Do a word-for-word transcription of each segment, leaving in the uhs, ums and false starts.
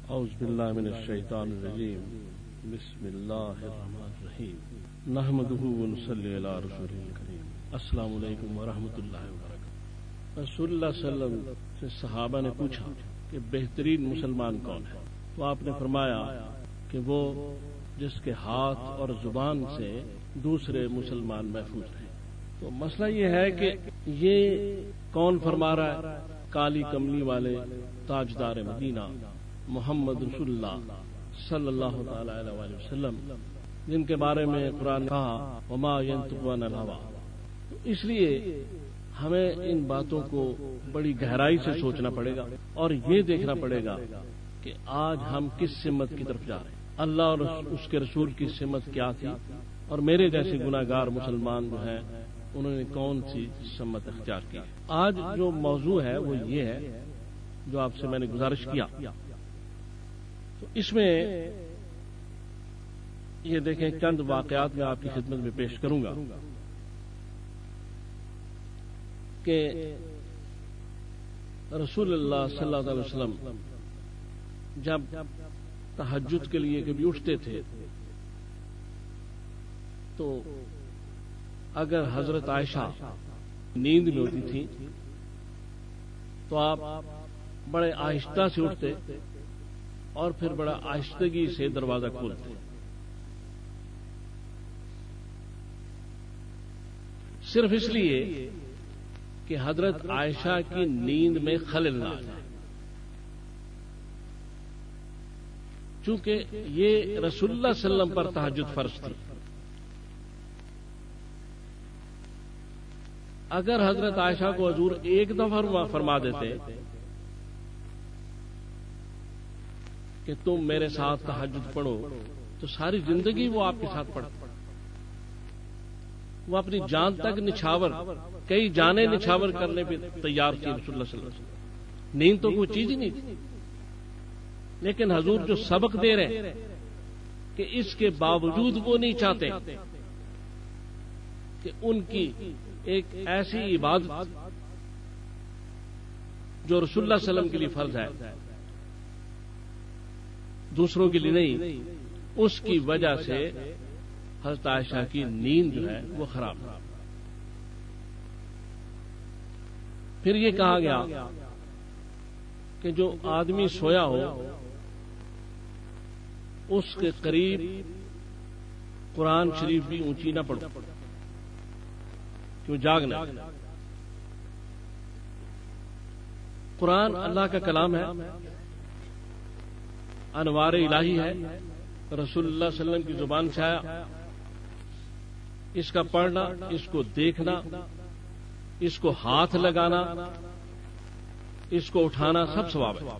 اعوذ باللہ من الشیطان الرجیم بسم اللہ الرحمن الرحیم نحمدہ ونصلی علی رسولہ الکریم السلام علیکم ورحمۃ اللہ وبرکاتہ۔ رسول اللہ صلی اللہ علیہ وسلم سے صحابہ نے پوچھا کہ بہترین مسلمان کون ہے، تو آپ نے فرمایا کہ وہ جس کے ہاتھ اور زبان سے دوسرے مسلمان محفوظ رہے۔ تو مسئلہ یہ ہے کہ یہ کون فرما رہا ہے؟ کالی کملی والے تاجدار مدینہ محمد رسول اللہ صلی اللہ تعالی علیہ وسلم، جن کے بارے میں قرآن کہا وما ينطق عن الهوى۔ تو اس لیے ہمیں ان باتوں کو بڑی گہرائی سے سوچنا پڑے گا اور یہ دیکھنا پڑے گا کہ آج ہم کس سمت کی طرف جا رہے ہیں، اللہ اور اس کے رسول کی سمت کیا تھی، اور میرے جیسے گناہ گار مسلمان جو ہیں انہوں نے کون سی سمت اختیار کی۔ آج جو موضوع ہے وہ یہ ہے جو آپ سے میں نے گزارش کیا، تو اس میں یہ دیکھیں چند واقعات میں آپ کی خدمت میں پیش کروں گا کہ رسول اللہ صلی اللہ علیہ وسلم جب تہجد کے لیے کبھی اٹھتے تھے تو اگر حضرت عائشہ نیند میں ہوتی تھی تو آپ بڑے آہستہ سے اٹھتے اور پھر بڑا آہستگی سے دروازہ کھولتے، صرف اس لیے کہ حضرت عائشہ کی نیند میں خلل نہ آ جائے، چونکہ یہ رسول اللہ صلی اللہ علیہ وسلم پر تہجد فرض تھی۔ اگر حضرت عائشہ کو حضور ایک دفعہ فرما دیتے کہ تم میرے ساتھ تہجد پڑھو تو ساری زندگی وہ آپ کے ساتھ پڑھتے، وہ اپنی جان تک نچھاور، کئی جانیں نچھاور کرنے پہ تیار تھی رسول اللہ صلی اللہ علیہ وسلم۔ نیند تو کوئی چیز ہی نہیں تھی، لیکن حضور جو سبق دے رہے ہیں کہ اس کے باوجود وہ نہیں چاہتے کہ ان کی ایک ایسی عبادت جو رسول اللہ صلی اللہ علیہ وسلم کے لیے فرض ہے دوسروں کے لیے نہیں، اس کی وجہ سے حضرت عائشہ کی نیند جو ہے وہ خراب ہے۔ پھر یہ کہا گیا کہ جو آدمی سویا ہو اس کے قریب قرآن شریف بھی اونچی نہ پڑھو، کیوں جاگنا۔ قرآن اللہ کا کلام ہے، انوار الہی ہے، رسول اللہ صلی اللہ علیہ وسلم کی زبان سے آیا، اس کا پڑھنا، اس کو دیکھنا، اس کو ہاتھ لگانا، اس کو اٹھانا سب ثواب ہے۔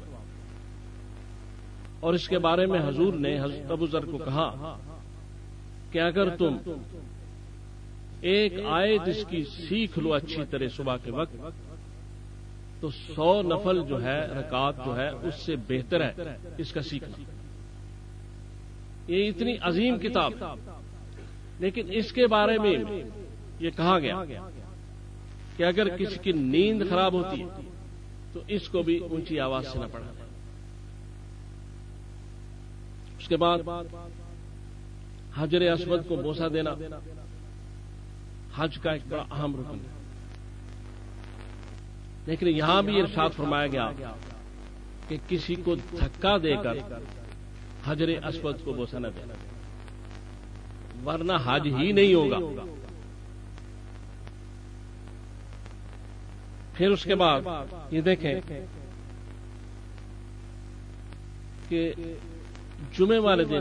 اور اس کے بارے میں حضور نے حضرت ابو ذر کو کہا کہ اگر تم ایک آیت اس کی سیکھ لو اچھی طرح صبح کے وقت تو سو نفل جو ہے رکعات جو ہے اس سے بہتر ہے اس کا سیکھنا۔ یہ اتنی عظیم کتاب، لیکن اس کے بارے میں یہ کہا گیا کہ اگر کسی کی نیند خراب ہوتی ہے تو اس کو بھی اونچی آواز سے نہ پڑھنا۔ اس کے بعد حجر اسود کو بوسہ دینا حج کا ایک بڑا اہم رکن ہے، لیکن یہاں بھی ارشاد فرمایا گیا کہ کسی کو دھکا دے کر حجر اسود کو بوسہ نہ دینا، ورنہ حج ہی نہیں ہوگا۔ پھر اس کے بعد یہ دیکھیں کہ جمعے والے دن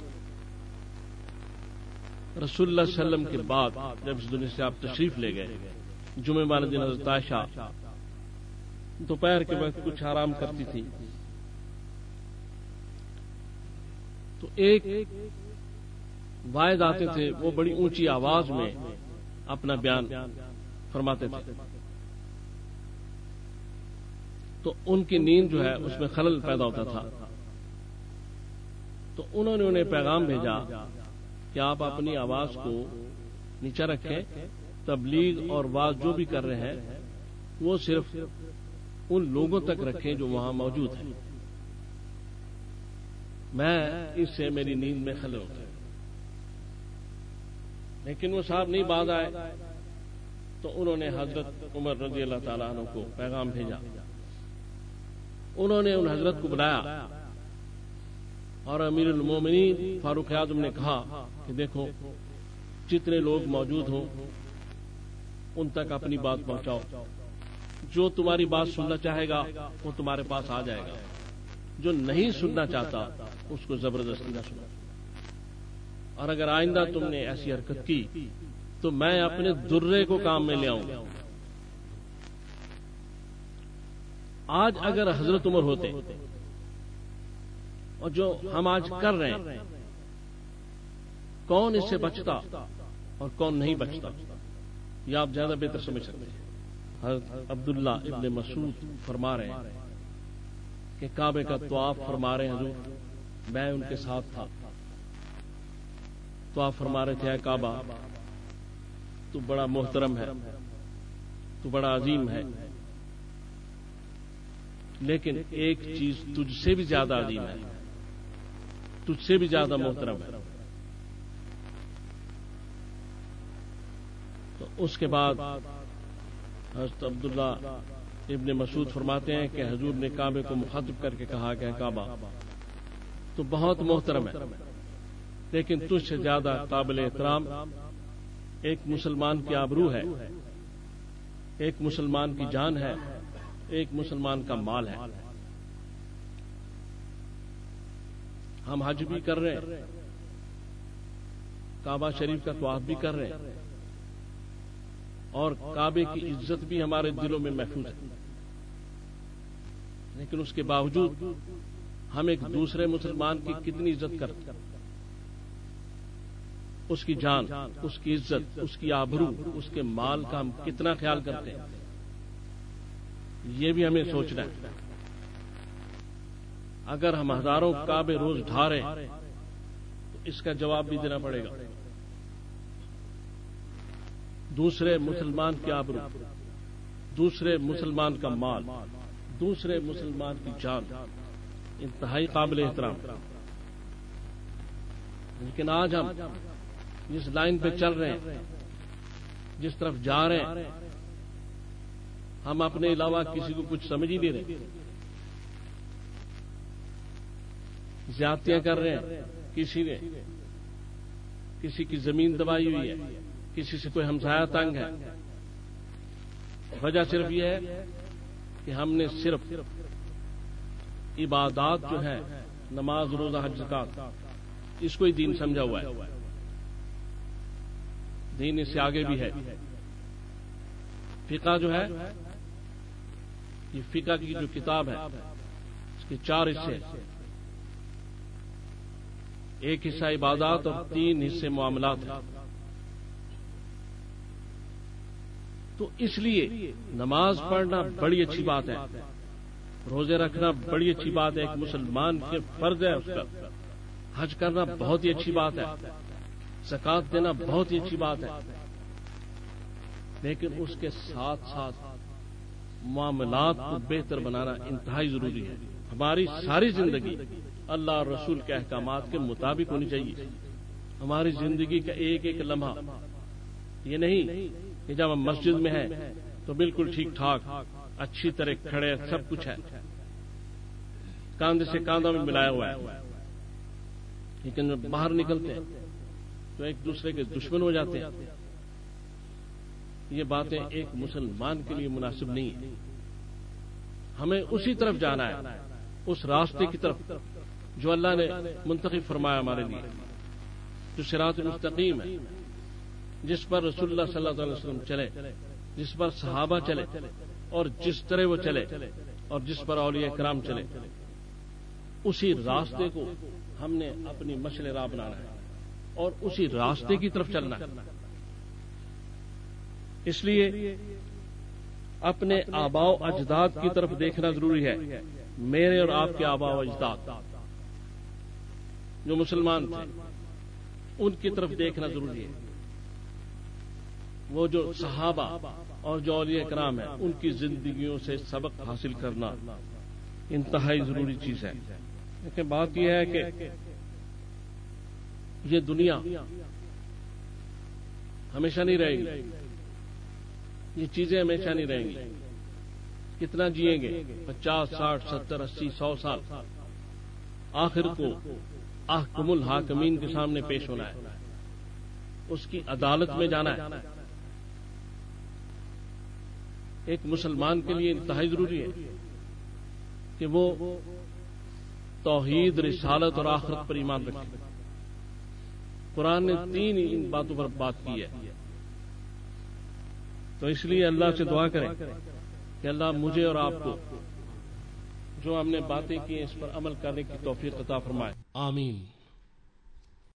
رسول اللہ صلی اللہ علیہ وسلم کے بعد جب اس دنیا سے آپ تشریف لے گئے، جمعے والے دن حضرت عائشہ دوپہر کے وقت کچھ آرام کرتی تھی، تو ایک واعظ آتے تھے، وہ بڑی اونچی آواز میں اپنا بیان فرماتے تھے، تو ان کی نیند جو ہے اس میں خلل پیدا ہوتا تھا۔ تو انہوں نے انہیں پیغام بھیجا کہ آپ اپنی آواز کو نیچا رکھیں، تبلیغ اور واعظ جو بھی کر رہے ہیں وہ صرف ان لوگوں تک رکھیں جو وہاں موجود ہیں۔ میں اس سے میری نیند میں خلل ہوتا ہے. لیکن وہ صاحب نہیں باز آئے تو انہوں نے حضرت عمر رضی اللہ تعالیٰ عنہ کو پیغام بھیجا. انہوں نے ان حضرت کو بلایا اور امیر المومنین فاروق اعظم نے کہا کہ دیکھو جتنے لوگ موجود ہوں ان تک اپنی بات پہنچاؤ. جو تمہاری بات سننا چاہے گا وہ تمہارے پاس آ جائے گا، جو نہیں سننا چاہتا اس کو زبردستی نہ سنا. اور اگر آئندہ تم نے ایسی حرکت کی تو میں اپنے درے کو کام میں لے آؤں گا. آج اگر حضرت عمر ہوتے اور جو ہم آج کر رہے ہیں، کون اس سے بچتا اور کون نہیں بچتا، یہ آپ زیادہ بہتر سمجھ سکتے ہیں. حضرت عبداللہ ابن مسعود فرما رہے ہیں کہ کعبے کا طواف فرما رہے ہیں حضور، میں ان کے ساتھ تھا. طواف فرما رہے تھے، اے کعبہ تو بڑا محترم ہے، تو بڑا عظیم ہے، لیکن ایک چیز تجھ سے بھی زیادہ عظیم ہے، تجھ سے بھی زیادہ محترم ہے. تو اس کے بعد حضرت عبداللہ ابن مسعود فرماتے ہیں کہ حضور نے کعبے کو مخاطب کر کے کہا کہ کعبہ تو بہت محترم ہے، لیکن تجھ سے زیادہ قابل احترام ایک مسلمان کی آبرو ہے، ایک مسلمان کی جان ہے، ایک مسلمان کا مال ہے. ہم حج بھی کر رہے ہیں، کعبہ شریف کا طواف بھی کر رہے ہیں، اور کعبے کی عزت بھی ہمارے دلوں میں محفوظ ہے. لیکن اس کے باوجود ہم ایک دوسرے مسلمان کی کتنی عزت کرتے ہیں، اس کی جان، اس کی عزت، اس کی آبرو، اس کے مال کا ہم کتنا خیال کرتے ہیں، یہ بھی ہمیں سوچنا ہے. اگر ہم ہزاروں کعبے روز ڈھاریں تو اس کا جواب بھی دینا پڑے گا. دوسرے مسلمان کی آبرو، دوسرے مسلمان کا مال، دوسرے مسلمان کی جان انتہائی قابل احترام. لیکن آج ہم جس لائن پہ چل رہے ہیں، جس طرف جا رہے ہیں، ہم اپنے علاوہ کسی کو کچھ سمجھ ہی نہیں رہے. زیادتیاں کر رہے ہیں، کسی نے کسی کی زمین دبائی ہوئی ہے، کسی سے کوئی ہمسایہ تنگ ہے. وجہ صرف یہ ہے کہ ہم نے صرف عبادات جو ہے، نماز، روزہ، حج، زکات، اس کو ہی دین سمجھا ہوا ہے. دین اس سے آگے بھی ہے. فقہ جو ہے، یہ فقہ کی جو کتاب ہے اس کے چار حصے، ایک حصہ عبادات اور تین حصے معاملات ہیں. تو اس لیے نماز پڑھنا بڑی اچھی بات ہے، روزے رکھنا بڑی اچھی بات ہے، ایک مسلمان کے فرض ہے اس کا. حج کرنا بہت ہی اچھی بات ہے، زکات دینا بہت ہی اچھی بات ہے. لیکن اس کے ساتھ ساتھ معاملات کو بہتر بنانا انتہائی ضروری ہے. ہماری ساری زندگی اللہ اور رسول کے احکامات کے مطابق ہونی چاہیے. ہماری زندگی کا ایک ایک لمحہ یہ نہیں کہ جب ہم مسجد میں ہیں تو بالکل ٹھیک ٹھاک اچھی طرح کھڑے، سب کچھ ہے، کاندھے سے کاندھا میں ملایا ہوا ہے، لیکن جب باہر نکلتے ہیں تو ایک دوسرے کے دشمن ہو جاتے ہیں. یہ باتیں ایک مسلمان کے لیے مناسب نہیں ہے. ہمیں اسی طرف جانا ہے، اس راستے کی طرف جو اللہ نے منتخب فرمایا ہمارے لیے، جو صراط مستقیم ہے، جس پر رسول اللہ صلی اللہ علیہ وسلم چلے، جس پر صحابہ چلے، اور جس طرح وہ چلے، اور جس پر اولیاء کرام چلے. اسی راستے کو ہم نے اپنی مشعل راہ بنانا ہے اور اسی راستے کی طرف چلنا ہے. اس لیے اپنے آباء و اجداد کی طرف دیکھنا ضروری ہے. میرے اور آپ کے آباء و اجداد جو مسلمان تھے ان کی طرف دیکھنا ضروری ہے. وہ جو صحابہ اور جو اولیاء کرام ہیں ان کی زندگیوں سے سبق حاصل کرنا انتہائی ضروری چیز ہے. کہ بات یہ ہے کہ یہ دنیا ہمیشہ نہیں رہے گی، یہ چیزیں ہمیشہ نہیں رہیں گی. کتنا جئیں گے؟ پچاس، ساٹھ، ستر، اسی، سو سال. آخر کو احکم الحاکمین کے سامنے پیش ہونا ہے، اس کی عدالت میں جانا ہے. ایک مسلمان کے لیے انتہائی ضروری ہے کہ وہ توحید، رسالت اور آخرت پر ایمان رکھے. قرآن نے تین ان باتوں پر بات کی ہے. تو اس لیے اللہ سے دعا کریں کہ اللہ مجھے اور آپ کو جو ہم نے باتیں کی اس پر عمل کرنے کی توفیق عطا فرمائے. آمین.